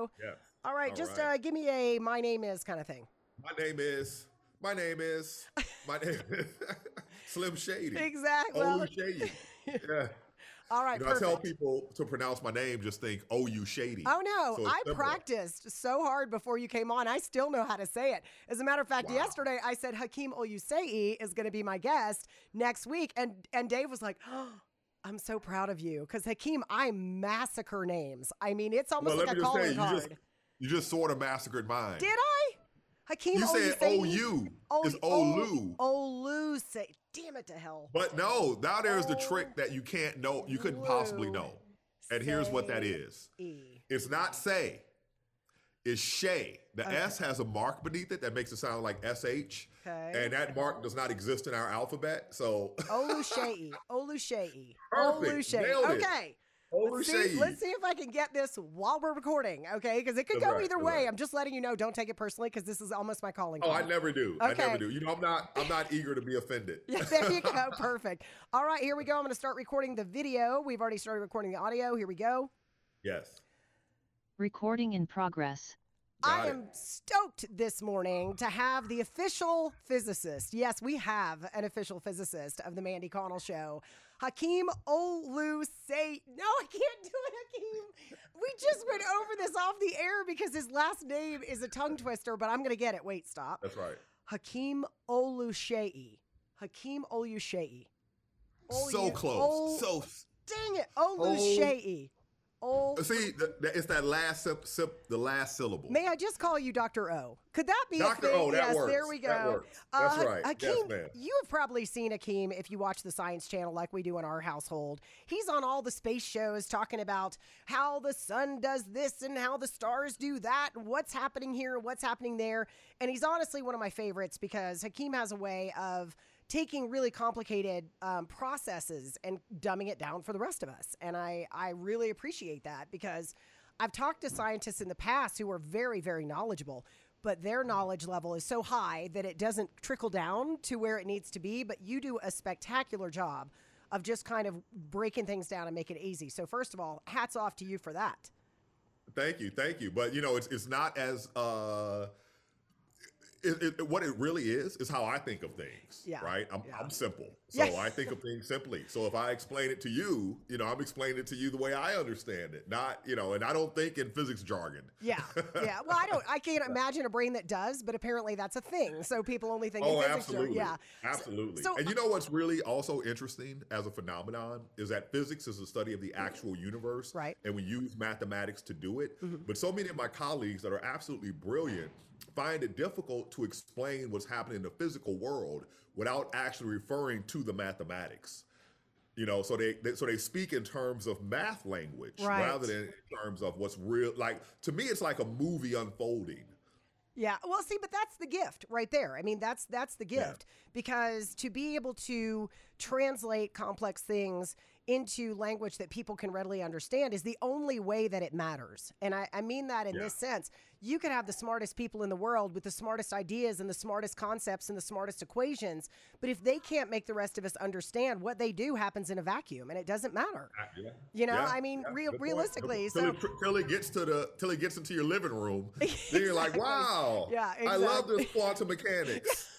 go. Yes. All right, All just right. give me a my name is kind of thing. My name is. My name is. My name is Slim Shady. Exactly. Olu Well, Shady. Yeah. all right, I tell perfect. people to pronounce my name, just think OU Shady. Oh no, So it's I similar. practiced so hard before you came on. I still know how to say it. As a matter of fact, Wow. yesterday I said Hakeem Olusei is going to be my guest next week, and Dave was like, oh, "I'm so proud of you," because Hakeem, I massacre names. I mean, it's Well, almost let like me a just say, calling card. you just sort of massacred mine. Did I? Hakeem You said Olusei? OU. Oh, It's Olu. Olusei. Damn it to hell. But no, now there's the trick that you can't know, you couldn't possibly know. And here's what that is. Say. It's not say, it's Shay. The Okay. S has a mark beneath it that makes it sound like SH. Okay. And that mark does not exist in our alphabet. So Olusei. Olusei. perfect. Olusei. Nailed it. Okay. Olu Let's Shady. see if I can get this while we're recording, okay? Because it could That's go right, either that's way. right. I'm just letting you know. Don't take it personally because this is almost my calling Oh, I card. never do. Okay. I never do. I'm not eager to be offended. Yeah, there you go. Perfect. All right, here we go. I'm going to start recording the video. We've already started recording the audio. Here we go. Yes. Recording in progress. Got I it. am stoked this morning to have the official physicist. Yes, we have an official physicist of the Mandy Connell Show, Hakeem Olusei. No, I can't do it, Hakeem. We just went over this off the air because his last name is a tongue twister, but I'm going to get it. Wait, stop. That's right. Hakeem Olusei. Hakeem Olusei. So close. So Dang it. Olusei. see, it's that last the last syllable. May I just call you Dr. O? Could that be Dr. a thing? O, that Yes, works. there we go. That works. That's right. Hakeem, Yes, ma'am. you have probably seen Hakeem if you watch the Science Channel like we do in our household. He's on all the space shows talking about how the sun does this and how the stars do that, and what's happening here, what's happening there. And he's honestly one of my favorites because Hakeem has a way of taking really complicated processes and dumbing it down for the rest of us. And I really appreciate that because I've talked to scientists in the past who are very, very knowledgeable, but their knowledge level is so high that it doesn't trickle down to where it needs to be. But you do a spectacular job of just kind of breaking things down and make it easy. So first of all, hats off to you for that. Thank you. But it's not as what it really is how I think of things. Yeah. Right. Yeah. I'm simple, so Yeah. I think of things simply. So if I explain it to you, I'm explaining it to you the way I understand it. Not, and I don't think in physics jargon. Yeah. Yeah. Well, I can't imagine a brain that does, but apparently that's a thing. So people only think in Oh, physics. absolutely. Yeah. Absolutely. So- and what's really also interesting as a phenomenon is that physics is the study of the actual universe. Right. And we use mathematics to do it. But so many of my colleagues that are absolutely brilliant find it difficult to explain what's happening in the physical world without actually referring to the mathematics. So they speak in terms of math language Right. rather than in terms of what's real. Like, to me, it's like a movie unfolding. Yeah. Well, see, but that's the gift right there. I mean, that's the gift because to be able to translate complex things into language that people can readily understand is the only way that it matters. And I mean that in this sense. You could have the smartest people in the world with the smartest ideas and the smartest concepts and the smartest equations, but if they can't make the rest of us understand, what they do happens in a vacuum and it doesn't matter. I mean, Good point. realistically. Till it gets into your living room, then you're like, wow, Yeah, I love exactly. this quantum mechanics.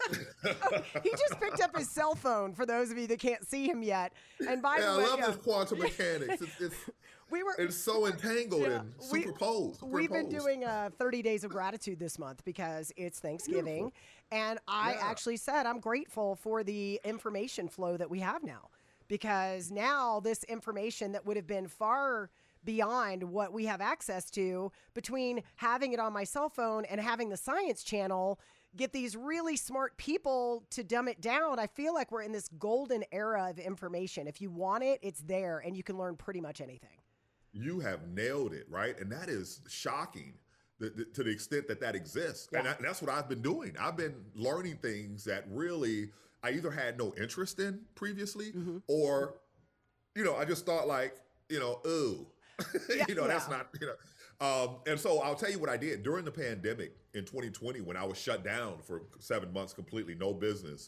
He just picked up his cell phone for those of you that can't see him yet. And by Yeah, the I way, love this quantum mechanics. It's so entangled and superposed. We've been doing 30 days of gratitude this month because it's Thanksgiving. Beautiful. And I actually said I'm grateful for the information flow that we have now because now this information that would have been far beyond what we have access to between having it on my cell phone and having the Science Channel get these really smart people to dumb it down. I feel like we're in this golden era of information. If you want it, it's there and you can learn pretty much anything. You have nailed it, right? And that is shocking to the extent that exists. Yeah. And that's what I've been doing. I've been learning things that really I either had no interest in previously or, I just thought like, ooh. That's not, and so I'll tell you what I did during the pandemic in 2020 when I was shut down for 7 months, completely no business.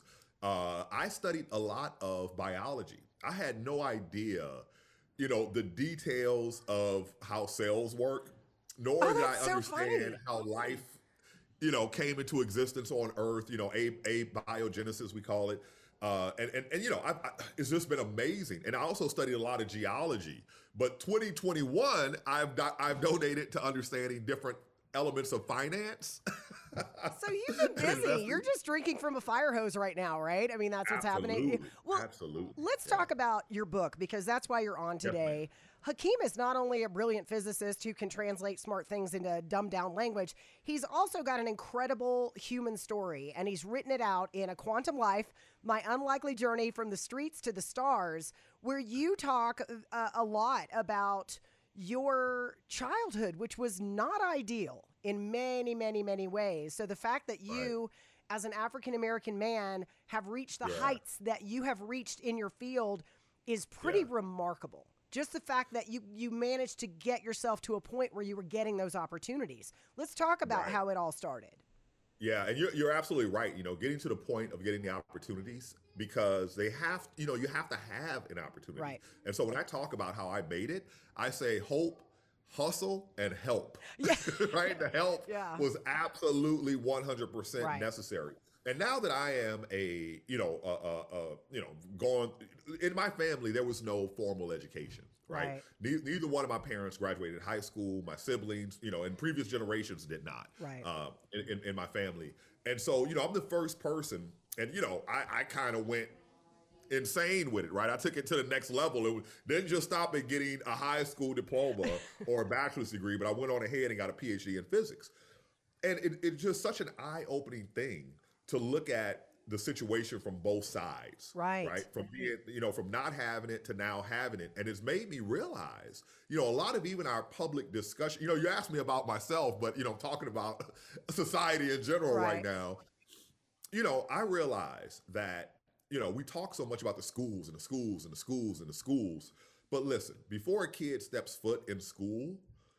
I studied a lot of biology. I had no idea, the details of how cells work. nor did I that's so understand funny. how life, came into existence on Earth. Abiogenesis, we call it. And it's just been amazing. And I also studied a lot of geology. But 2021, I've donated to understanding different elements of finance. So you've been busy. You're just drinking from a fire hose right now, right? I mean, that's what's happening. Well, Absolutely. let's talk about your book, because that's why you're on today. Hakeem is not only a brilliant physicist who can translate smart things into dumbed down language, he's also got an incredible human story, and he's written it out in A Quantum Life, My Unlikely Journey from the Streets to the Stars, where you talk a lot about your childhood, which was not ideal in many, many, many ways. So the fact that you, as an African-American man, have reached the heights that you have reached in your field is pretty remarkable. Just the fact that you managed to get yourself to a point where you were getting those opportunities. Let's talk about how it all started. Yeah, and you're absolutely right. Getting to the point of getting the opportunities, because you have to have an opportunity. Right. And so when I talk about how I made it, I say hope, hustle, and help. Yeah. Right? The help was absolutely 100% necessary. And now that I am going in my family, there was no formal education, right? Neither one of my parents graduated high school. My siblings, in previous generations did not, in my family. And so, I'm the first person, and, I kind of went insane with it, right? I took it to the next level. It didn't just stop at getting a high school diploma or a bachelor's degree, but I went on ahead and got a PhD in physics. And it's just such an eye-opening thing to look at the situation from both sides, right? From being, from not having it to now having it. And it's made me realize, a lot of even our public discussion, you asked me about myself, but, I'm talking about society in general right now. I realize that, we talk so much about the schools and the schools and the schools and the schools. But listen, before a kid steps foot in school,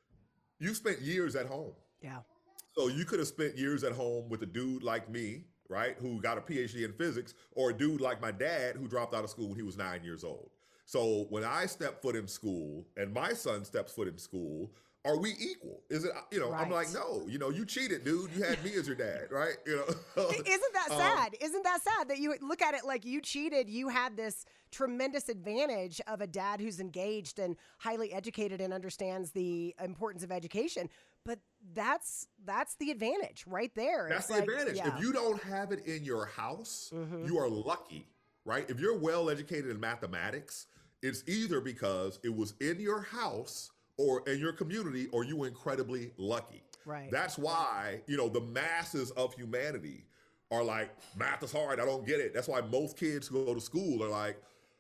you spent years at home. Yeah. So you could have spent years at home with a dude like me, right, who got a PhD in physics, or a dude like my dad who dropped out of school when he was 9 years old. So when I step foot in school and my son steps foot in school, are we equal? Is it, I'm like, no, you cheated, dude. You had me as your dad, right? Isn't that sad? Isn't that sad that you look at it like you cheated? You had this tremendous advantage of a dad who's engaged and highly educated and understands the importance of education. But that's the advantage right there. That's the advantage. If you don't have it in your house, you are lucky, right? If you're well educated in mathematics, it's either because it was in your house or in your community, or you were incredibly lucky. Right. That's why, the masses of humanity are like, math is hard, I don't get it. That's why most kids who go to school are like,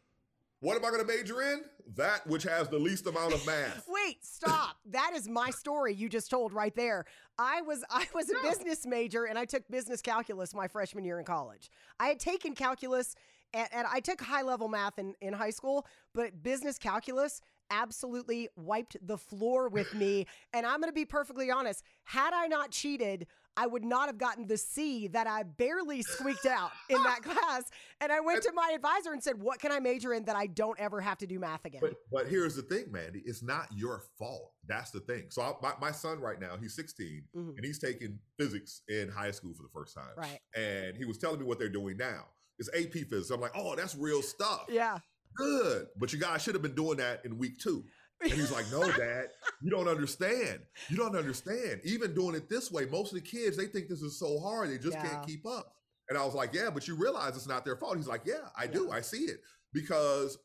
what am I going to major in? That which has the least amount of math. Wait, stop. That is my story you just told right there. I was a business major, and I took business calculus my freshman year in college. I had taken calculus, and I took high-level math in high school, but business calculus absolutely wiped the floor with me. And I'm going to be perfectly honest. Had I not cheated, I would not have gotten the C that I barely squeaked out in that class. And I went to my advisor and said, what can I major in that I don't ever have to do math again? But here's the thing, Mandy. It's not your fault. That's the thing. So my son right now, he's 16, and he's taking physics in high school for the first time. Right. And he was telling me what they're doing now. It's AP physics. I'm like, oh, that's real stuff. Yeah. Good. But you guys should have been doing that in week 2. And he's like, no, Dad, you don't understand. You don't understand. Even doing it this way, most of the kids, they think this is so hard. They just can't keep up. And I was like, yeah, but you realize it's not their fault. He's like, yeah, I do. I see it. Because,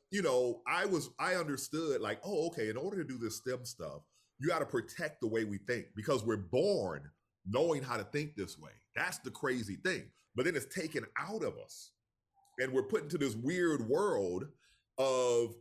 I understood like, oh, okay, in order to do this STEM stuff, you got to protect the way we think, because we're born knowing how to think this way. That's the crazy thing. But then it's taken out of us. And we're put into this weird world of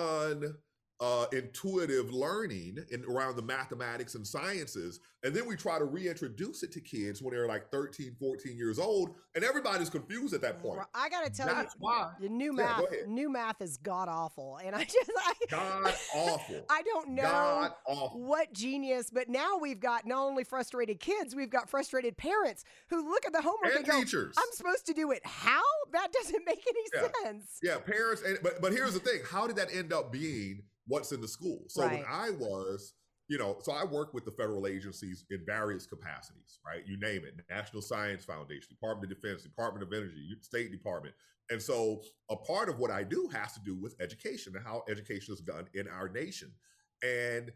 intuitive learning around the mathematics and sciences. And then we try to reintroduce it to kids when they're like 13, 14 years old. And everybody's confused at that point. I got to tell That's why. New math is god awful. And God awful. I don't know what genius, but now we've got not only frustrated kids, we've got frustrated parents who look at the homework and go, teachers. I'm supposed to do it how? That doesn't make any sense. Yeah, parents. But here's the thing. How did that end up being what's in the school? So when I was, so I work with the federal agencies in various capacities, right? You name it, National Science Foundation, Department of Defense, Department of Energy, State Department. And so a part of what I do has to do with education and how education is done in our nation. And,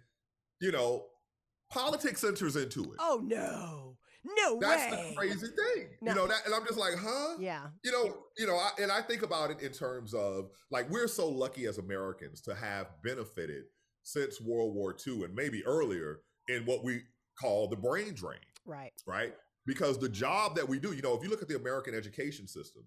politics enters into it. Oh, no. No That's way. the crazy thing. No. And I'm just like, huh? Yeah. And I think about it in terms of like, we're so lucky as Americans to have benefited since World War II and maybe earlier in what we call the brain drain. Right. Right. Because the job that we do, if you look at the American education system,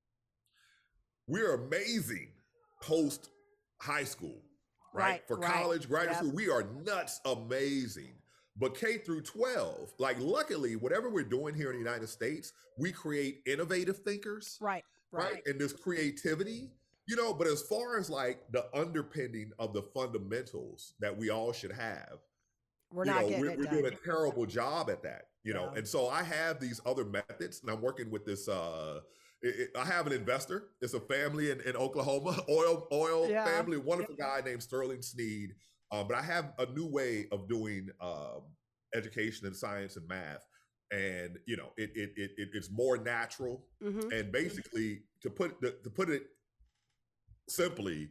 we're amazing post high school, right? For college, graduate school, we are nuts amazing. But K through 12, like luckily, whatever we're doing here in the United States, we create innovative thinkers. Right. And this creativity, but as far as like the underpinning of the fundamentals that we all should have, we're not getting it we're done. doing a terrible job at that, And so I have these other methods, and I'm working with this. I have an investor. It's a family in Oklahoma, oil family, wonderful guy named Sterling Sneed. But I have a new way of doing education and science and math, and it's more natural. Mm-hmm. And basically, to put it simply,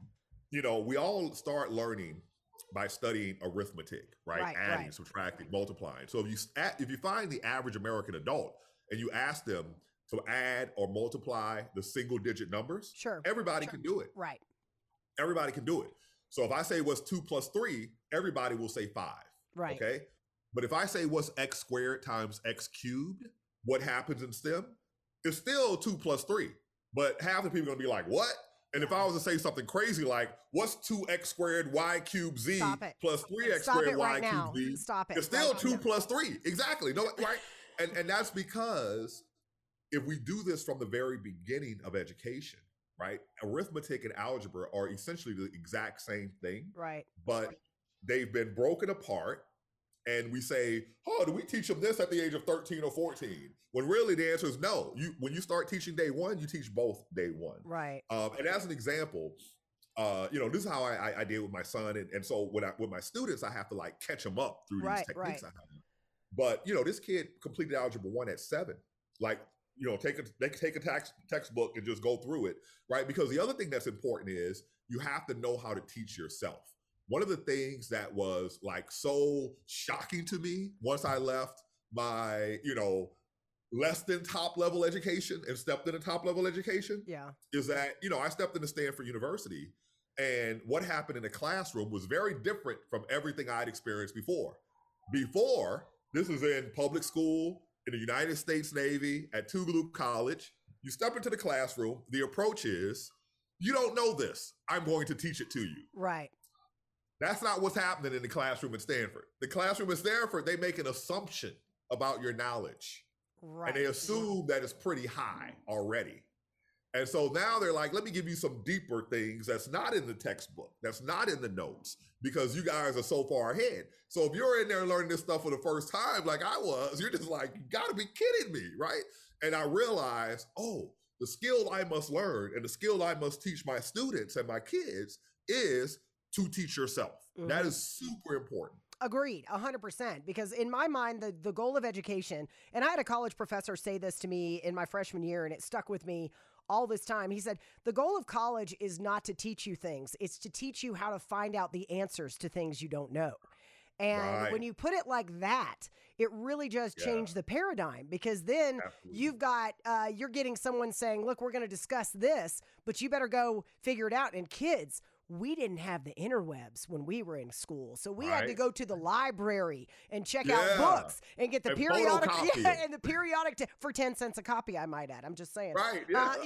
we all start learning by studying arithmetic, right? Adding, subtracting, multiplying. So if you find the average American adult and you ask them to add or multiply the single digit numbers, everybody can do it. Right. Everybody can do it. So if I say what's 2 plus 3, everybody will say 5. Right. Okay. But if I say what's x squared times x cubed, what happens in STEM? It's still 2 plus 3. But half the people are going to be like, what? And if I was to say something crazy like, what's 2x squared y cubed z plus 3x squared y cubed z? Stop it. It's still 2 plus 3. Exactly. No, right? And that's because if we do this from the very beginning of education, right? Arithmetic and algebra are essentially the exact same thing. Right. But they've been broken apart. And we say, oh, do we teach them this at the age of 13 or 14? When really the answer is no. When you start teaching day one, you teach both day one. Right. And as an example, this is how I deal with my son. And so with my students, I have to like catch them up through these techniques I have. But, this kid completed Algebra 1 at 7. Like, take a textbook and just go through it, right? Because the other thing that's important is you have to know how to teach yourself. One of the things that was like so shocking to me once I left my, less than top level education and stepped into top level education is that, I stepped into Stanford University, and what happened in the classroom was very different from everything I'd experienced before. Before, this is in public school, in the United States Navy, at Tougaloo College. You step into the classroom, the approach is, you don't know this, I'm going to teach it to you. Right. That's not what's happening in the classroom at Stanford. The classroom at Stanford, they make an assumption about your knowledge. Right. And they assume that it's pretty high already. And so now they're like, let me give you some deeper things that's not in the textbook, that's not in the notes, because you guys are so far ahead. So if you're in there learning this stuff for the first time, like I was, you're just like, you gotta be kidding me, right? And I realized, the skill I must learn and the skill I must teach my students and my kids is to teach yourself. Mm-hmm. That is super important. Agreed, 100%. Because in my mind, the goal of education, and I had a college professor say this to me in my freshman year, and it stuck with me all this time. He said, the goal of college is not to teach you things. It's to teach you how to find out the answers to things you don't know. And when you put it like that, it really just changed the paradigm, because then you've got, you're getting someone saying, look, we're going to discuss this, but you better go figure it out. And kids, we didn't have the interwebs when we were in school. So we had to go to the library and check out books and get the periodic and the periodic for 10 cents a copy, I might add. I'm just saying. Right.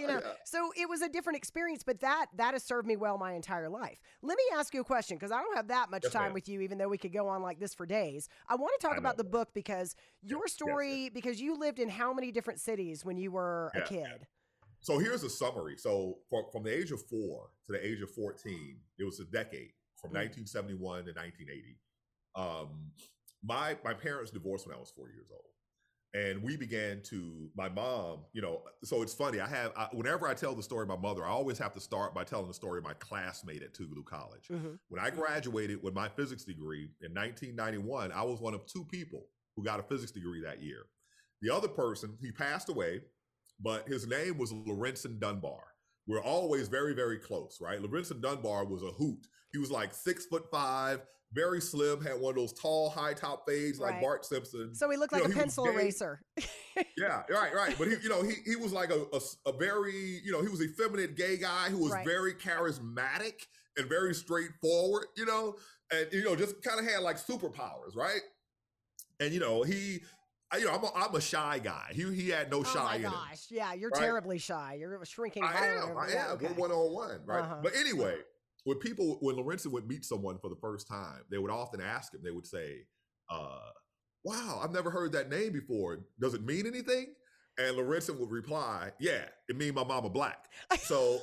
So it was a different experience, but that has served me well my entire life. Let me ask you a question, because I don't have that much time with you, even though we could go on like this for days. I want to talk about the book, because your story, because you lived in how many different cities when you were a kid? So here's a summary. So from the age of 4 to the age of 14, it was a decade from 1971 to 1980. My parents divorced when I was 4 years old. And we began to, my mom, so it's funny. Whenever I tell the story of my mother, I always have to start by telling the story of my classmate at Tougaloo College. When I graduated with my physics degree in 1991, I was one of 2 people who got a physics degree that year. The other person, he passed away, but his name was Lorenzen Dunbar. We're always very, very close, right? Lorenzen Dunbar was a hoot. He was like 6'5", very slim, had one of those tall, high top fades like Bart Simpson. So he looked like a pencil eraser. Yeah, right. But he was like a very, he was a effeminate gay guy who was very charismatic and very straightforward, and just kind of had like superpowers, right? And I'm a shy guy. He had no shy in him. Oh my gosh, yeah, you're terribly shy. You're shrinking. I am. Okay. We're one-on-one, right? But anyway. When Lorenzen would meet someone for the first time, they would often ask him, they would say, wow, I've never heard that name before. Does it mean anything? And Lorenzen would reply, yeah, it means my mama black. So,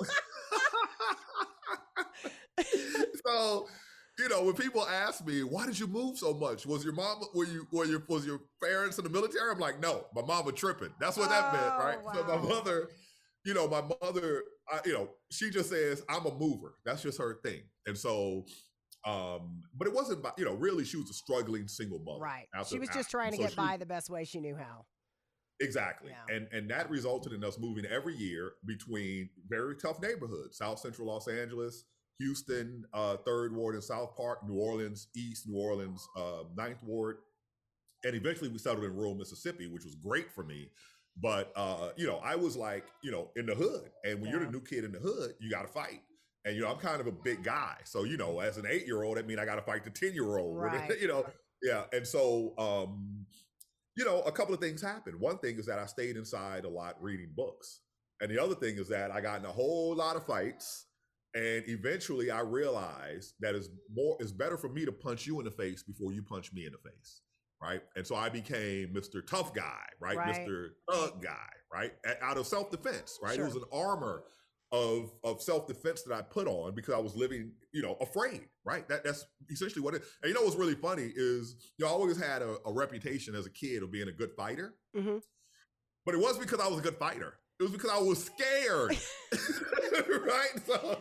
when people ask me, why did you move so much? Was your mama, was your parents in the military? I'm like, no, my mama tripping. That's what that meant, right? Wow. So my mother, she just says, I'm a mover. That's just her thing. And so, but it wasn't about, really she was a struggling single mother. Right. She was just trying to get by the best way she knew how. Exactly. Yeah. And that resulted in us moving every year between very tough neighborhoods, South Central Los Angeles, Houston, 3rd Ward in South Park, New Orleans, East New Orleans, 9th Ward. And eventually we settled in rural Mississippi, which was great for me. But, I was like, in the hood. And when you're the new kid in the hood, you got to fight. And, I'm kind of a big guy. So, as an 8-year-old, I mean, I got to fight the 10-year-old. Right. Yeah. And so, a couple of things happened. One thing is that I stayed inside a lot reading books. And the other thing is that I got in a whole lot of fights. And eventually I realized that it's better for me to punch you in the face before you punch me in the face. Right. And so I became Mr. Tough Guy, right? Mr. Thug Guy, right? Out of self-defense, right? Sure. It was an armor of self-defense that I put on because I was living, afraid, right? That's essentially what it is. And what's really funny is, I always had a reputation as a kid of being a good fighter. Mm-hmm. But it wasn't because I was a good fighter. It was because I was scared, right? So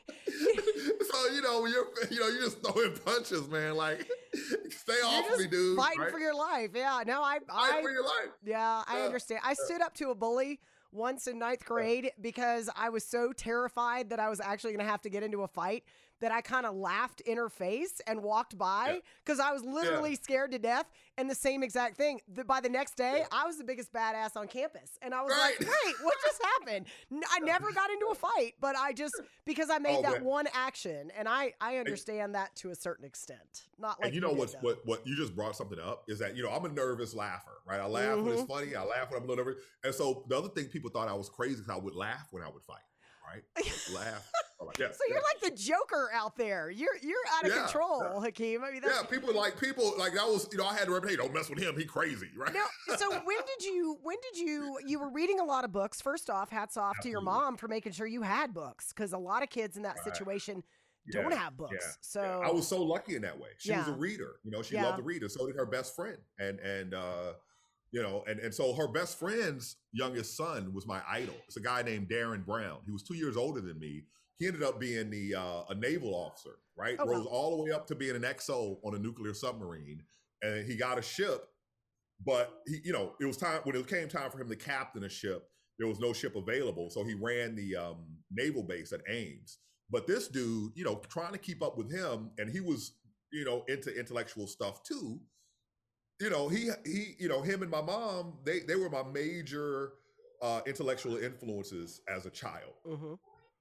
when you're just throwing punches, man, like stay off me, dude. Fighting for your life, yeah. No, fight for your life. Yeah, I understand. I stood up to a bully once in 9th grade because I was so terrified that I was actually going to have to get into a fight that I kind of laughed in her face and walked by because I was literally scared to death. And the same exact thing. By the next day, I was the biggest badass on campus. And I was like, wait, what just happened? I never got into a fight, but because I made that one action. And I understand that to a certain extent. Not like and what you just brought something up is that, I'm a nervous laugher, right? I laugh when it's funny. I laugh when I'm a little nervous. And so the other thing people thought I was crazy because I would laugh when I would fight. Right? Laugh. Like, so you're like the Joker out there. You're out of control, Hakeem. I mean, people like that was, I had to reputation. Don't mess with him. He crazy, right? No. So when did you were reading a lot of books? First off, hats off to your mom for making sure you had books because a lot of kids in that situation don't have books. Yeah. So I was so lucky in that way. She was a reader. She loved to read, and so did her best friend. And so her best friend's youngest son was my idol. It's a guy named Darren Brown. He was 2 years older than me. He ended up being a naval officer, right? Oh, rose all the way up to being an XO on a nuclear submarine. And he got a ship, but it was time when it came time for him to captain a ship, there was no ship available. So he ran the naval base at Ames. But this dude, trying to keep up with him, and he was, into intellectual stuff too. Him and my mom, they were my major intellectual influences as a child. Mm-hmm.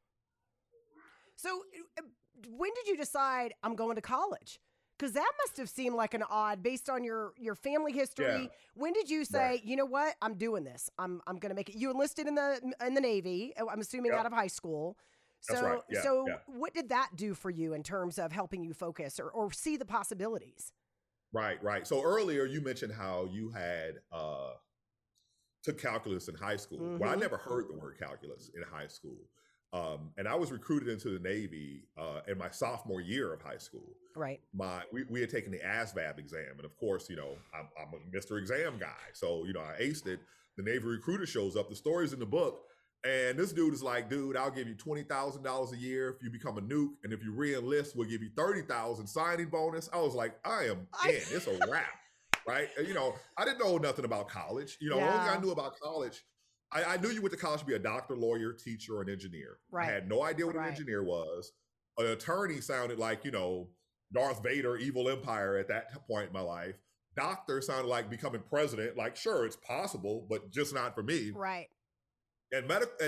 So when did you decide I'm going to college? Because that must have seemed like an odd, based on your family history. Yeah. When did you say, you know what, I'm doing this. I'm going to make it. You enlisted in the Navy, I'm assuming out of high school. So, that's right. Yeah. What did that do for you in terms of helping you focus or see the possibilities? Right. So earlier you mentioned how you had took calculus in high school. Mm-hmm. Well, I never heard the word calculus in high school. And I was recruited into the Navy in my sophomore year of high school. Right. We had taken the ASVAB exam, and of course, I'm a Mr. Exam guy, so I aced it. The Navy recruiter shows up. The story's in the book, and this dude is like, "Dude, I'll give you $20,000 a year if you become a nuke, and if you re-enlist, we'll give you $30,000 signing bonus." I was like, "I am in. It's a wrap." Right? And, I didn't know nothing about college. The only thing I knew about college, I knew you went to college to be a doctor, lawyer, teacher, or an engineer. Right. I had no idea what an engineer was. An attorney sounded like, Darth Vader, evil empire at that point in my life. Doctor sounded like becoming president. Like, sure, it's possible, but just not for me. Right. And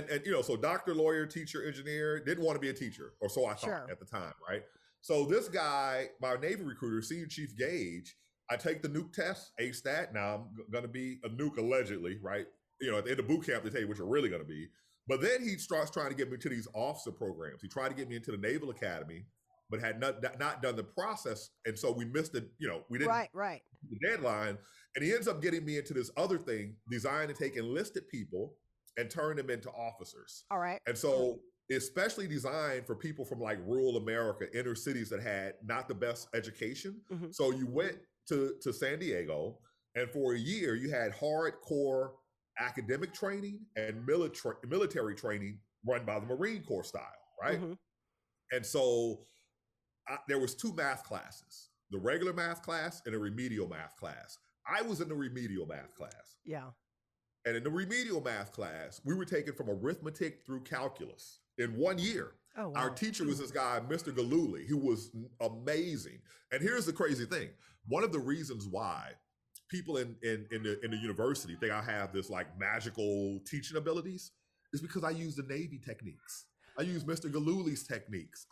so doctor, lawyer, teacher, engineer, didn't want to be a teacher, or so I thought at the time, right? So this guy, my Navy recruiter, Senior Chief Gage, I take the nuke test, ace that. Now I'm going to be a nuke allegedly, right? At the end of boot camp, they tell you what you're really going to be. But then he starts trying to get me to these officer programs. He tried to get me into the Naval Academy, but had not done the process. And so we missed it. We didn't the deadline. And he ends up getting me into this other thing, designed to take enlisted people and turn them into officers. All right. And so especially designed for people from like rural America, inner cities that had not the best education. Mm-hmm. So you went to San Diego, and for a year you had hardcore academic training and military training run by the Marine Corps style, right? Mm-hmm. And so there was 2 math classes, the regular math class and a remedial math class. I was in the remedial math class. Yeah. And in the remedial math class, we were taken from arithmetic through calculus in 1 year. Oh, wow. Our teacher was this guy, Mr. Galuli, who was amazing. And here's the crazy thing. One of the reasons why people in the university think I have this like magical teaching abilities is because I use the Navy techniques. I use Mr. Galuli's techniques.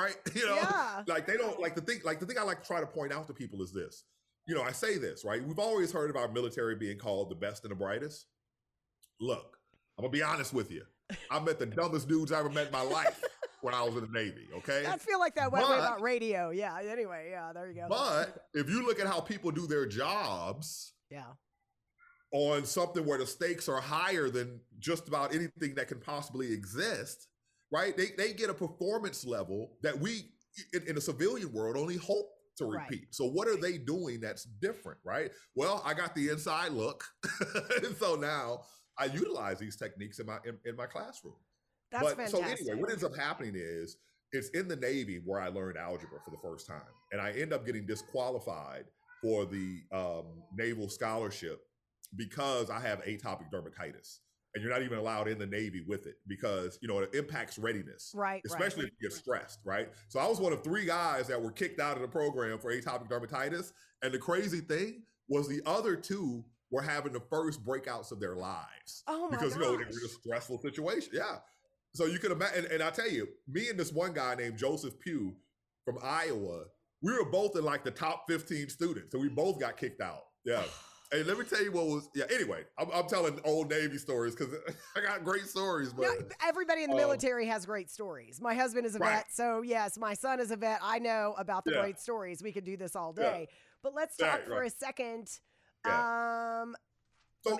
Like they don't like the thing I like to try to point out to people is this. I say this, right? We've always heard of our military being called the best and the brightest. Look, I'm gonna be honest with you. I met the dumbest dudes I ever met in my life when I was in the Navy, okay? I feel like that way about radio. Yeah, anyway, yeah, there you go. But if you look at how people do their jobs on something where the stakes are higher than just about anything that can possibly exist, right? They get a performance level that we, in the civilian world, only hope to repeat. Right. So what are they doing that's different, right? Well, I got the inside look. And so now I utilize these techniques in my classroom. That's fantastic. So anyway, what ends up happening is it's in the Navy where I learned algebra for the first time. And I end up getting disqualified for the naval scholarship because I have atopic dermatitis. And you're not even allowed in the Navy with it because, it impacts readiness. Right. Especially if you get stressed, right? So I was one of 3 guys that were kicked out of the program for atopic dermatitis. And the crazy thing was the other 2 were having the first breakouts of their lives. Oh my because, gosh. They were in a stressful situation. Yeah. So you can imagine, and I tell you, me and this one guy named Joseph Pugh from Iowa, we were both in like the top 15 students. So we both got kicked out. Yeah. Hey, let me tell you what was, anyway, I'm telling old Navy stories because I got great stories. But everybody in the military has great stories. My husband is a vet, so yes, my son is a vet. I know about the great stories. We could do this all day. Yeah. But let's talk for a second. Yeah. So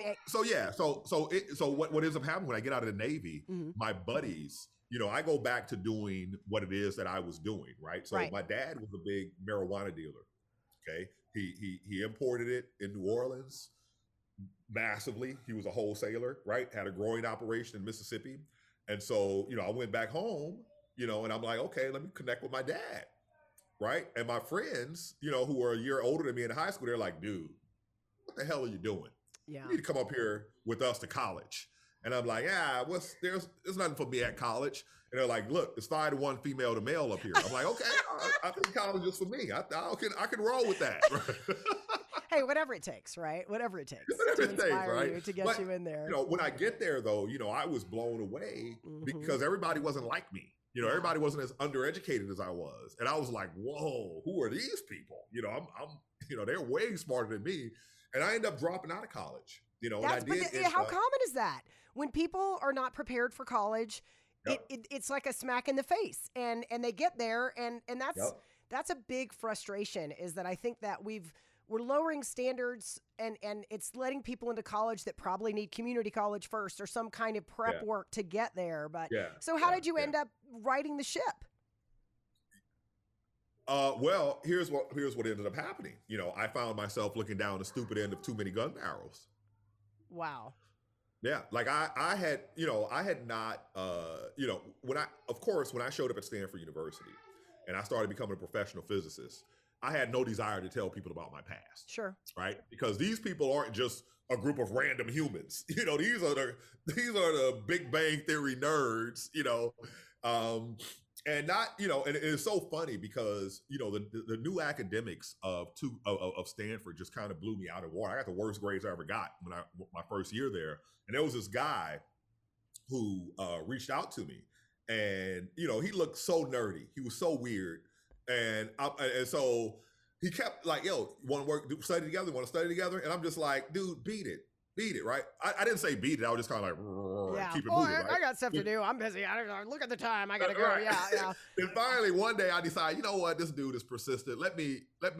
what ends up happening when I get out of the Navy, my buddies, I go back to doing what it is that I was doing, right? So my dad was a big marijuana dealer, okay? He imported it in New Orleans massively. He was a wholesaler, right? Had a growing operation in Mississippi. And so, I went back home, and I'm like, okay, let me connect with my dad, right? And my friends, who were a year older than me in high school, they're like, dude, what the hell are you doing? Yeah. You need to come up here with us to college. And I'm like, there's nothing for me at college. And they're like, look, it's 5-to-1 female to male up here. I'm like, okay, I think college is for me. I can roll with that. Hey, whatever it takes, right? Whatever it takes to inspire you, to get you in there. When I get there, though, I was blown away because everybody wasn't like me. Everybody wasn't as undereducated as I was. And I was like, whoa, who are these people? I'm they're way smarter than me. And I ended up dropping out of college. How common is that? When people are not prepared for college, it's like a smack in the face, and they get there, and that's a big frustration. Is that I think that we've we're lowering standards and it's letting people into college that probably need community college first or some kind of prep work to get there. But so how did you end up righting the ship? Well, here's what ended up happening. You know, I found myself looking down the stupid end of too many gun barrels. Wow. Yeah, like I had not, when I showed up at Stanford University and I started becoming a professional physicist, I had no desire to tell people about my past. Sure. Right? Because these people aren't just a group of random humans. You know, these are the Big Bang Theory nerds, and not, and it's so funny because, the new academics of Stanford just kind of blew me out of the water. I got the worst grades I ever got my first year there. And there was this guy who reached out to me and, he looked so nerdy. He was so weird. And so he kept like, yo, you want to study together? Want to study together? And I'm just like, dude, beat it, right? I didn't say beat it. I was just kind of like, keep it moving. Right? I got stuff to do. I'm busy. Look at the time. I got to go. Right. Yeah. And finally, one day I decided, you know what? This dude is persistent. Let me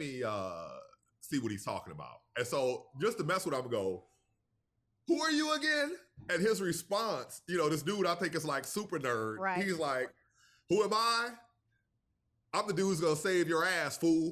see what he's talking about. And so just to mess with him, I go, who are you again? And his response, this dude I think is like super nerd. Right. He's like, who am I? I'm the dude who's gonna save your ass, fool.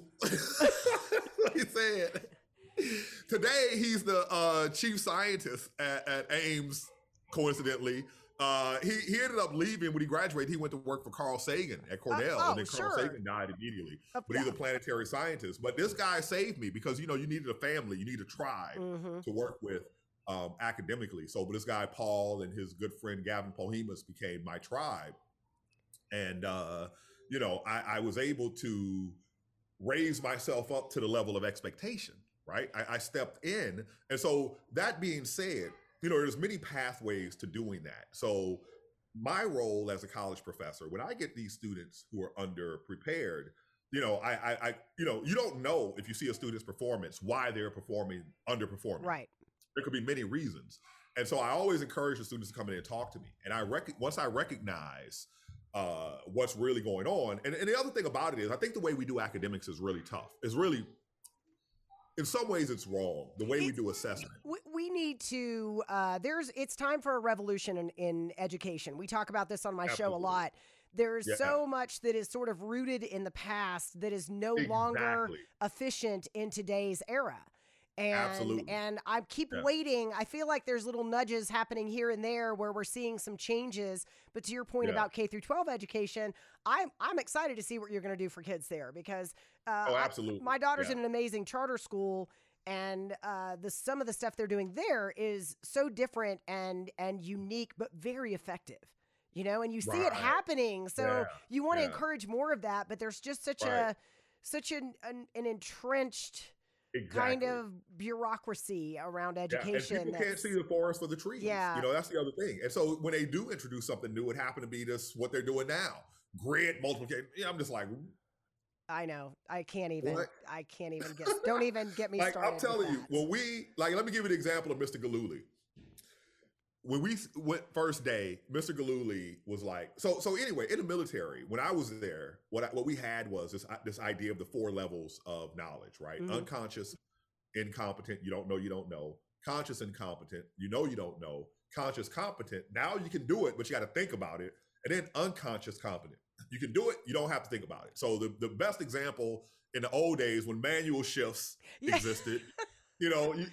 He said. Today, he's the chief scientist at Ames, coincidentally. He ended up leaving when he graduated. He went to work for Carl Sagan at Cornell, and then Carl Sagan died immediately. But he's a planetary scientist. But this guy saved me because, you needed a family. You need a tribe to work with academically. So, but this guy, Paul, and his good friend, Gavin Pohemus, became my tribe. And, I was able to raise myself up to the level of expectation, right? I stepped in. And so that being said, there's many pathways to doing that. So my role as a college professor, when I get these students who are underprepared, you don't know if you see a student's performance, why they're underperforming. Right. There could be many reasons. And so I always encourage the students to come in and talk to me. And once I recognize what's really going on. And the other thing about it is, I think the way we do academics is really tough. It's really, in some ways, it's wrong, the way we do assessment. We need to, it's time for a revolution in education. We talk about this on my show a lot. There's so much that is sort of rooted in the past that is no longer efficient in today's era. And I keep waiting. I feel like there's little nudges happening here and there where we're seeing some changes. But to your point about K through 12 education, I'm excited to see what you're going to do for kids there because absolutely. My daughter's in an amazing charter school, and some of the stuff they're doing there is so different and unique, but very effective. And you see it happening. So you want to encourage more of that, but there's just such an entrenched kind of bureaucracy around education. And people can't see the forest for the trees. Yeah. That's the other thing. And so when they do introduce something new, it happened to be what they're doing now. Grid multiplication. I'm just like, I know. I can't even guess. Don't even get me started. I'm telling you, let me give you an example of Mr. Gillooly. When we went first day, Mr. Gillooly was like, so anyway, in the military, when I was there, what we had was this idea of the 4 levels of knowledge, right? Mm-hmm. Unconscious, incompetent, you don't know. Conscious, incompetent, you don't know. Conscious, competent, now you can do it, but you got to think about it. And then unconscious, competent. You can do it, you don't have to think about it. So the best example in the old days when manual shifts existed, you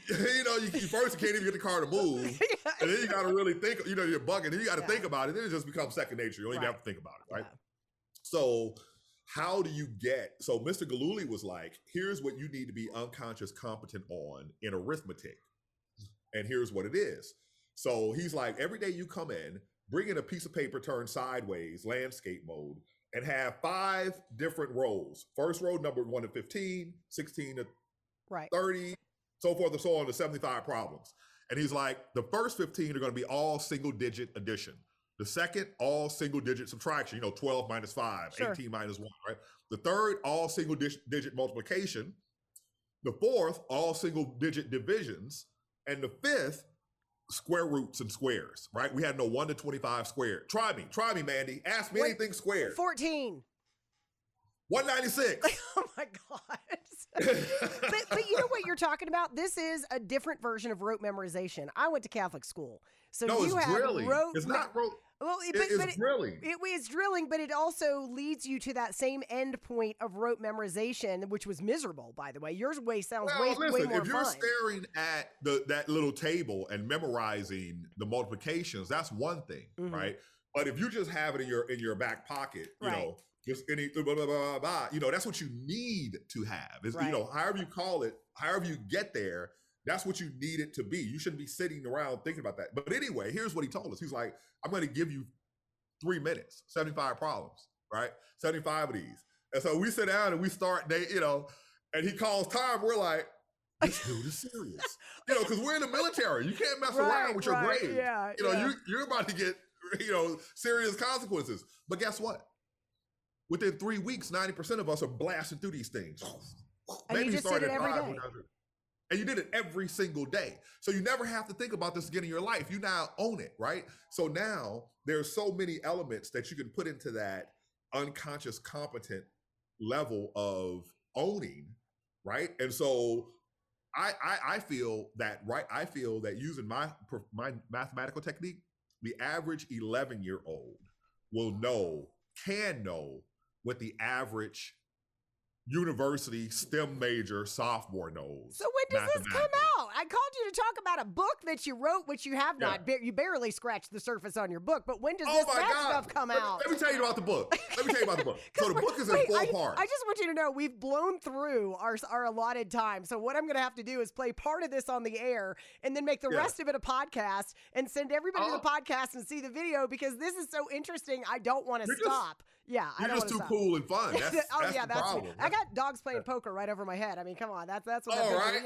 first can't even get the car to move, and then you got to really think. You're bugging, then you got to think about it. Then it just becomes second nature. You don't even have to think about it, right? Yeah. So how do you so Mr. Gillooly was like, here's what you need to be unconscious competent on in arithmetic, and here's what it is. So he's like, every day you come in, bring in a piece of paper turned sideways, landscape mode, and have 5 different rows. First row, number 1 to 15, 16 to 30. So forth and so on to 75 problems. And he's like, the first 15 are going to be all single digit addition. The second, all single digit subtraction, 12 minus 5, 18 minus 1, right? The third, all single digit multiplication. The fourth, all single digit divisions. And the fifth, square roots and squares, right? We had no 1 to 25 squared. Try me, Mandy. Ask me anything squared. 14. 196. Oh my God. but you know what you're talking about? This is a different version of rote memorization. I went to Catholic school. So No, you it's had drilling. rote. It's not rote. Well, It's drilling. It's drilling, but it also leads you to that same end point of rote memorization, which was miserable, by the way. Yours sounds way more if you're fun. staring at that little table and memorizing the multiplications, that's one thing, right? But if you just have it in your back pocket, you know, just any blah, blah, blah, blah, blah, you know, that's what you need to have. Is you know, however you call it, however you get there, that's what you need it to be. You shouldn't be sitting around thinking about that. But anyway, here's what he told us. He's like, I'm going to give you 3 minutes, 75 problems, right? 75 of these. And so we sit down and we start, you know, and he calls time. We're like, this dude is serious. You know, because we're in the military. You can't mess around with your grades. Yeah, you know, you're about to get, you know, serious consequences. But guess what? Within 3 weeks, 90% of us are blasting through these things. And Maybe you just did it every day. And you did it every single day. So you never have to think about this again in your life. You now own it, right? So now there's so many elements that you can put into that unconscious competent level of owning, right? And so I feel that, right? I feel that using my mathematical technique, the average 11-year-old can know what the average university STEM major sophomore knows. So when does this come out? I called you to talk about a book that you wrote, which you have not. You barely scratched the surface on your book. But when does this stuff come out? Let me tell you about the book. So the book is in 4 parts. I just want you to know we've blown through our allotted time. So what I'm going to have to do is play part of this on the air and then make the rest of it a podcast and send everybody to the podcast and see the video because this is so interesting. I don't want to stop. You're just too cool and fun. That's the problem. I got dogs playing poker right over my head. I mean, come on, that's what. Oh, right.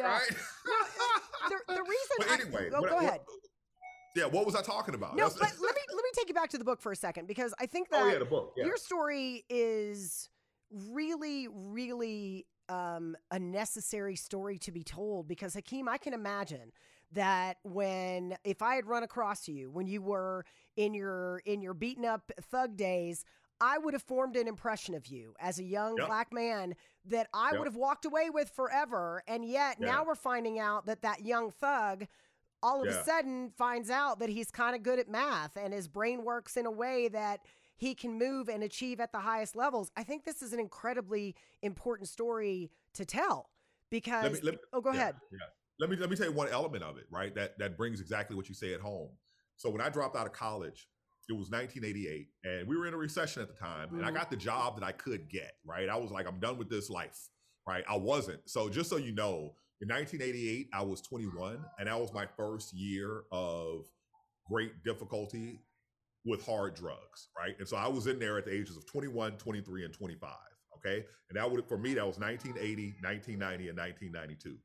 The reason. But anyway, go ahead. What was I talking about? No, but let me take you back to the book for a second because I think that the book. Yeah. Your story is really, really a necessary story to be told because Hakeem, I can imagine that if I had run across you when you were in your beaten up thug days, I would have formed an impression of you as a young black man that I would have walked away with forever. And yet now we're finding out that young thug all of a sudden finds out that he's kind of good at math and his brain works in a way that he can move and achieve at the highest levels. I think this is an incredibly important story to tell because go ahead. Yeah. Let me tell you one element of it, right? That brings exactly what you say at home. So when I dropped out of college, it was 1988, and we were in a recession at the time, and I got the job that I could get, right? I was like, I'm done with this life, right? I wasn't. So just so you know, in 1988, I was 21, and that was my first year of great difficulty with hard drugs, right? And so I was in there at the ages of 21, 23, and 25, okay? And for me, that was 1980, 1990, and 1992.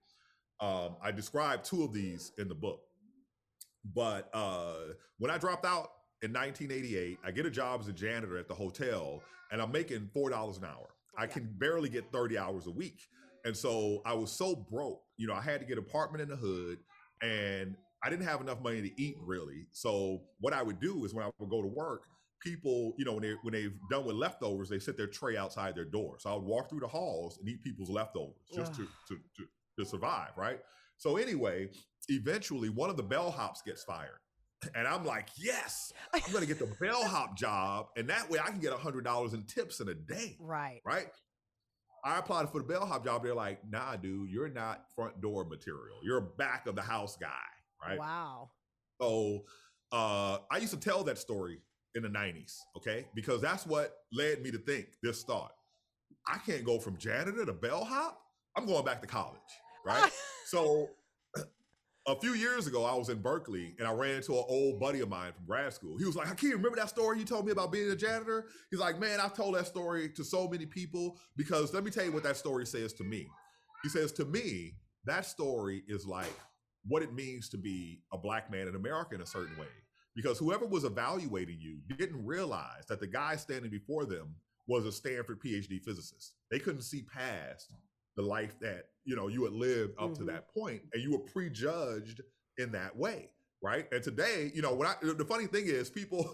I described 2 of these in the book. But when I dropped out, in 1988, I get a job as a janitor at the hotel, and I'm making $4 an hour. I can barely get 30 hours a week. And so I was so broke, you know, I had to get an apartment in the hood, and I didn't have enough money to eat, really. So what I would do is when I would go to work, people, you know, when they've done with leftovers, they sit their tray outside their door. So I would walk through the halls and eat people's leftovers just to survive, right? So anyway, eventually one of the bellhops gets fired. And I'm like, yes, I'm going to get the bellhop job. And that way I can get $100 in tips in a day. Right. I applied for the bellhop job. They're like, nah, dude, you're not front door material. You're a back of the house guy. Right. Wow. So I used to tell that story in the 90s. Okay. Because that's what led me to think this thought. I can't go from janitor to bellhop. I'm going back to college. Right. So a few years ago, I was in Berkeley and I ran into an old buddy of mine from grad school. He was like, Hakeem, remember that story you told me about being a janitor? He's like, man, I've told that story to so many people because let me tell you what that story says to me. He says, to me, that story is like what it means to be a black man in America in a certain way. Because whoever was evaluating you didn't realize that the guy standing before them was a Stanford PhD physicist. They couldn't see past the life that, you know, you had lived up to that point, and you were prejudged in that way. right? And today, the funny thing is people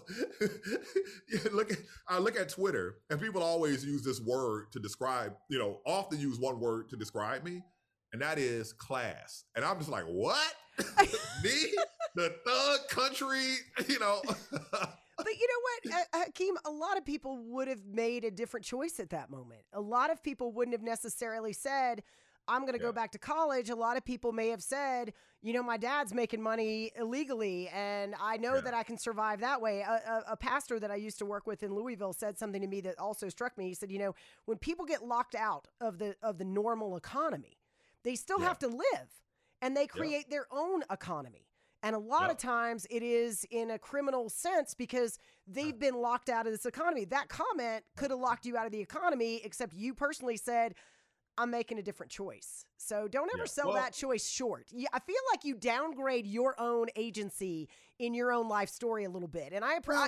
I look at Twitter and people always use this word to describe, often use one word to describe me, and that is class. And I'm just like, what? Me? The thug country, But you know what, Hakeem, a lot of people would have made a different choice at that moment. A lot of people wouldn't have necessarily said, I'm going to go back to college. A lot of people may have said, my dad's making money illegally, and I know that I can survive that way. A pastor that I used to work with in Louisville said something to me that also struck me. He said, when people get locked out of the normal economy, they still have to live, and they create their own economy. And a lot of times it is in a criminal sense because they've been locked out of this economy. That comment could have locked you out of the economy, except you personally said, I'm making a different choice. So don't ever sell that choice short. I feel like you downgrade your own agency in your own life story a little bit. And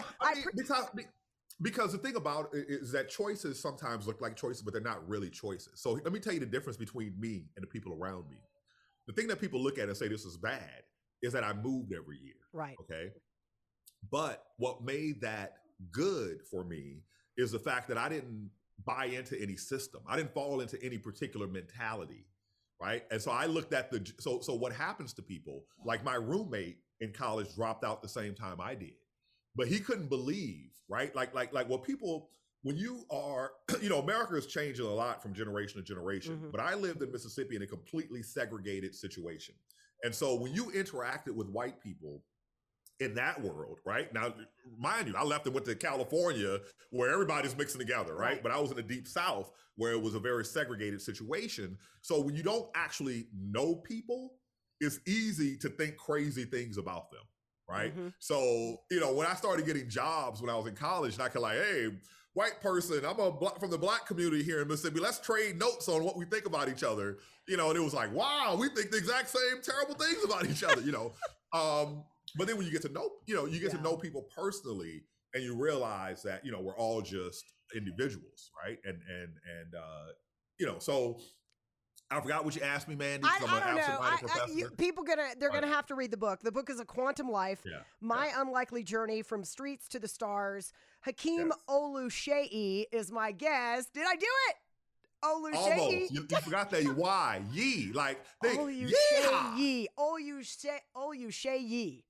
because the thing about it is that choices sometimes look like choices, but they're not really choices. So let me tell you the difference between me and the people around me. The thing that people look at and say this is bad is that I moved every year. Right. Okay. But what made that good for me is the fact that I didn't buy into any system. I didn't fall into any particular mentality. Right. And so I looked at so what happens to people, like my roommate in college dropped out the same time I did, but he couldn't believe, right? Like what people, when you are, America is changing a lot from generation to generation, but I lived in Mississippi in a completely segregated situation. And so when you interacted with white people in that world, right? Now, mind you, I left and went to California where everybody's mixing together, right? But I was in the deep South where it was a very segregated situation. So when you don't actually know people, it's easy to think crazy things about them, right? So, when I started getting jobs when I was in college, and I could hey, white person, I'm from the Black community here in Mississippi, let's trade notes on what we think about each other, and it was like, wow, we think the exact same terrible things about each other, But then when you get to know, to know people personally, and you realize that, we're all just individuals, right? And so I forgot what you asked me, Mandy. I don't know. People they're gonna have to read the book. The book is A Quantum Life: My Unlikely Journey from Streets to the Stars. Hakeem Oluseyi is my guest. Did I do it? Oluseyi. Almost. You forgot that. Why? Ye. Like, Oluseyi. Oluseyi.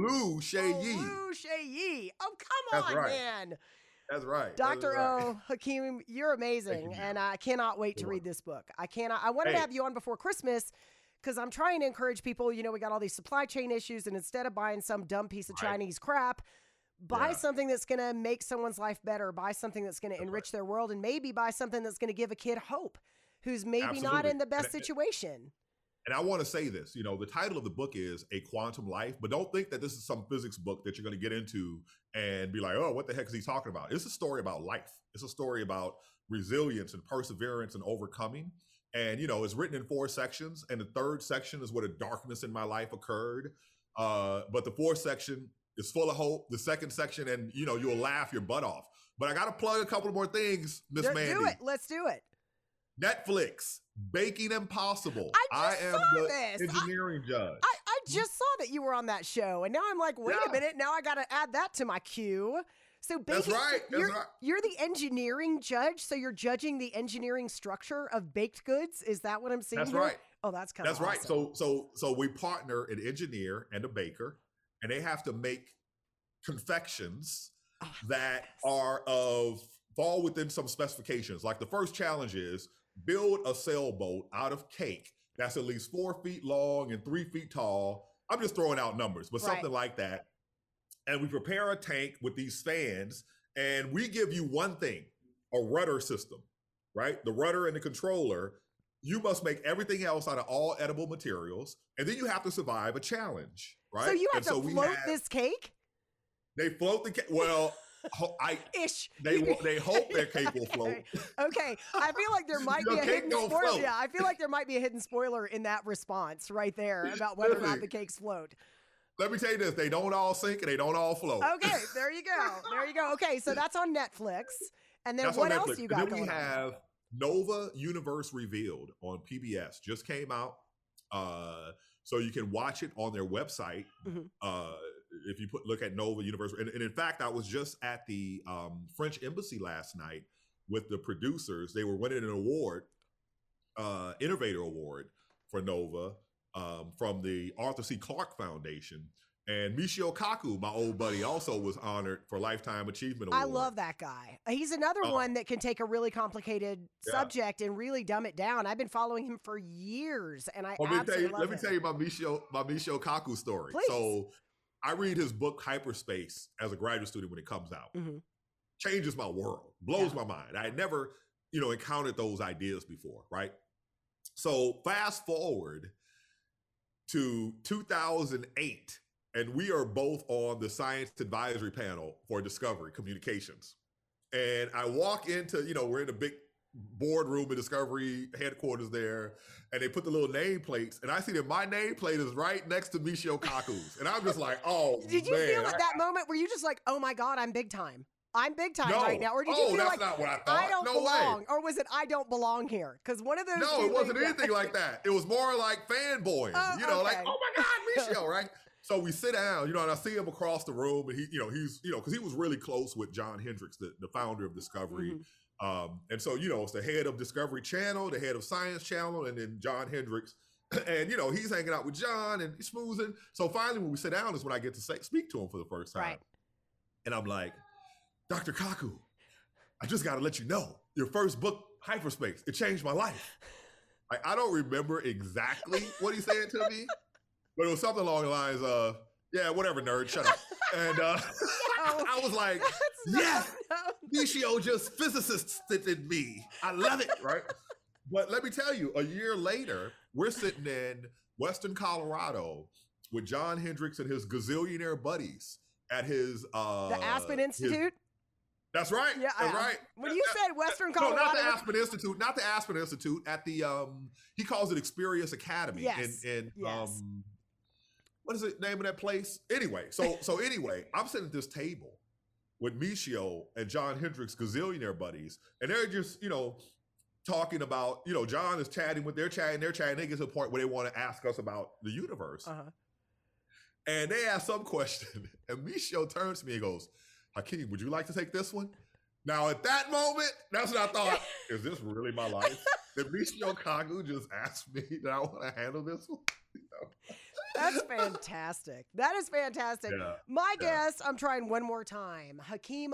Oluseyi. Oh, come on, man. That's right. Dr. O, Hakeem, you're amazing. And I cannot wait to read this book. I wanted to have you on before Christmas because I'm trying to encourage people. We got all these supply chain issues, and instead of buying some dumb piece of Chinese crap, buy something that's going to make someone's life better, buy something that's going to enrich their world, and maybe buy something that's going to give a kid hope who's maybe not in the best situation. And I want to say this, the title of the book is A Quantum Life, but don't think that this is some physics book that you're going to get into and be like, oh, what the heck is he talking about? It's a story about life. It's a story about resilience and perseverance and overcoming. And, it's written in 4 sections. And the 3rd section is where the darkness in my life occurred. But the 4th section is full of hope. The 2nd section, and, you'll laugh your butt off. But I got to plug a couple more things, Miss Mandy. Do it. Let's do it. Netflix, Baking Impossible. I am the engineering judge. I just saw that you were on that show, and now I'm like, wait a minute, now I got to add that to my queue. So baking, you're the engineering judge, so you're judging the engineering structure of baked goods. Is that what I'm seeing? That's here? Right. Oh, that's kind of right. So we partner an engineer and a baker, and they have to make confections that fall within some specifications. Like the first challenge is build a sailboat out of cake that's at least 4 feet long and 3 feet tall. I'm just throwing out numbers, but something like that. And we prepare a tank with these fans, and we give you one thing, a rudder system, right? The rudder and the controller. You must make everything else out of all edible materials, and then you have to survive a challenge, right? So you have to float this cake? They float the cake. Well, They hope their cake will float. Okay, I feel like there might be a hidden spoiler. Yeah, I feel like there might be a hidden spoiler in that response right there about whether or not the cakes float. Let me tell you this: they don't all sink and they don't all float. Okay, there you go. Okay, so that's on Netflix. And then what else you got going on? Then we have Nova Universe Revealed on PBS. Just came out. So you can watch it on their website. If you look at Nova Universal. And in fact, I was just at the French Embassy last night with the producers. They were winning an award, Innovator Award for Nova from the Arthur C. Clarke Foundation. And Michio Kaku, my old buddy, also was honored for Lifetime Achievement Award. I love that guy. He's another one that can take a really complicated subject and really dumb it down. I've been following him for years, and I absolutely love him. Let me tell you my Michio Kaku story. Please. So I read his book Hyperspace as a graduate student when it comes out. Changes my world, blows my mind. I had never, encountered those ideas before, right? So fast forward to 2008. And we are both on the science advisory panel for Discovery Communications. And I walk into, we're in a big boardroom at Discovery headquarters there, and they put the little nameplates, and I see that my nameplate is right next to Michio Kaku's. And I'm just like, oh, Did you feel at that moment, were you just like, oh my God, I'm big time? I'm big time right now. Or did you feel that's like, not what I thought. I don't belong? Way. Or was it, I don't belong here? Because one of those. No, it wasn't anything like that. It was more like fanboying, like, oh my God, Michio, right? So we sit down, and I see him across the room, and he's, because he was really close with John Hendricks, the founder of Discovery. And so, it's the head of Discovery Channel, the head of Science Channel, and then John Hendricks. And, he's hanging out with John and he's schmoozing. So finally, when we sit down is when I get to speak to him for the first time. Right. And I'm like, Dr. Kaku, I just got to let you know, your first book, Hyperspace, it changed my life. I don't remember exactly what he said to me. But it was something along the lines of, yeah, whatever, nerd, shut up. And I was like, yes, Michio just physicist-ed me. I love it, right? But let me tell you, a year later, we're sitting in Western Colorado with John Hendricks and his gazillionaire buddies at his... the Aspen Institute? That's right. Yeah, that's right. When you said Western Colorado, no, not the Aspen Institute. Not the Aspen Institute. At the he calls it Experience Academy. Yes. Yes. What is the name of that place? Anyway, so anyway, I'm sitting at this table with Michio and John Hendricks' gazillionaire buddies, and they're just talking about John is chatting with they're chatting. They get to the point where they want to ask us about the universe, and they ask some question, and Michio turns to me and goes, Hakeem, would you like to take this one? Now, at that moment, that's what I thought. Is this really my life? Did Michio Kaku just ask me that I want to handle this one? That's fantastic. That is fantastic. My guess, I'm trying one more time. Hakeem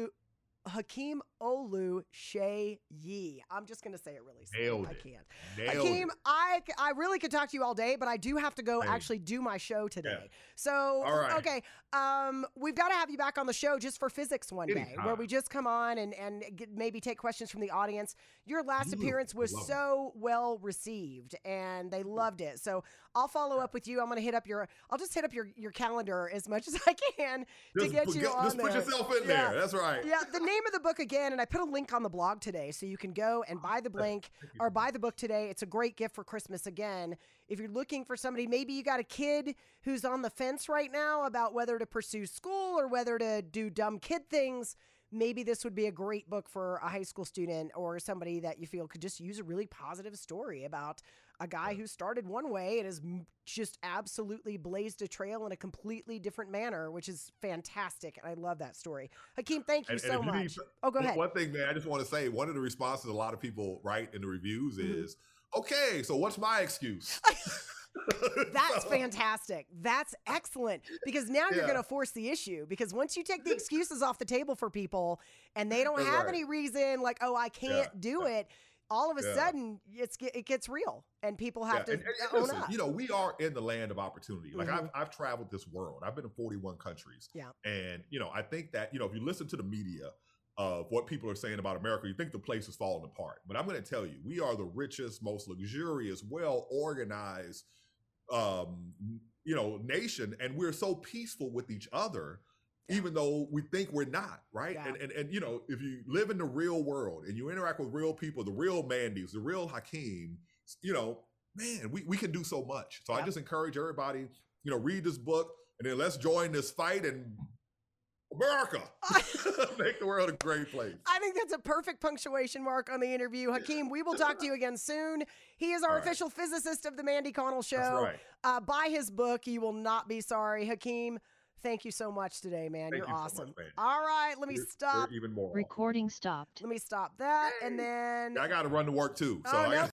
Olu-Shayi. I'm just going to say it really slow. I can't. Hakeem, I really could talk to you all day, but I do have to go actually do my show today. So, okay, we've got to have you back on the show just for physics one day, where we just come on and maybe take questions from the audience. Your last appearance was so well received, and they loved it. So I'll follow up with you. I'm going to I'll just hit up your calendar as much as I can to get you on there. Just put yourself in there. That's right. Yeah, the name of the book again, and I put a link on the blog today, so you can go and buy the buy the book today. It's a great gift for Christmas again. If you're looking for somebody, maybe you got a kid who's on the fence right now about whether to pursue school or whether to do dumb kid things, maybe this would be a great book for a high school student or somebody that you feel could just use a really positive story about a guy who started one way and has just absolutely blazed a trail in a completely different manner, which is fantastic. And I love that story. Hakeem, thank you so much. Go ahead. One thing, man, I just want to say, one of the responses a lot of people write in the reviews is, okay, so what's my excuse? That's fantastic. That's excellent. Because now you're going to force the issue. Because once you take the excuses off the table for people and they don't have any reason like, oh, I can't do it, all of a sudden it gets real and people have to own up. We are in the land of opportunity. Like I've traveled this world. I've been in 41 countries. Yeah. And, I think that, if you listen to the media of what people are saying about America, you think the place is falling apart. But I'm going to tell you, we are the richest, most luxurious, well-organized, nation. And we're so peaceful with each other, even though we think we're not, right? Yeah. And if you live in the real world and you interact with real people, the real Mandys, the real Hakeem, man, we can do so much. So I just encourage everybody, read this book and then let's join this fight and America. Make the world a great place. I think that's a perfect punctuation mark on the interview. Hakeem, we will talk to you again soon. He is our official physicist of the Mandy Connell Show. That's right. Buy his book. You will not be sorry. Hakeem, thank you so much today, man. Thank You're you so awesome. much, Mandy. All right, let me stop. We're even more. Recording stopped. Let me stop that. And then I got to run to work too. So Oh, no.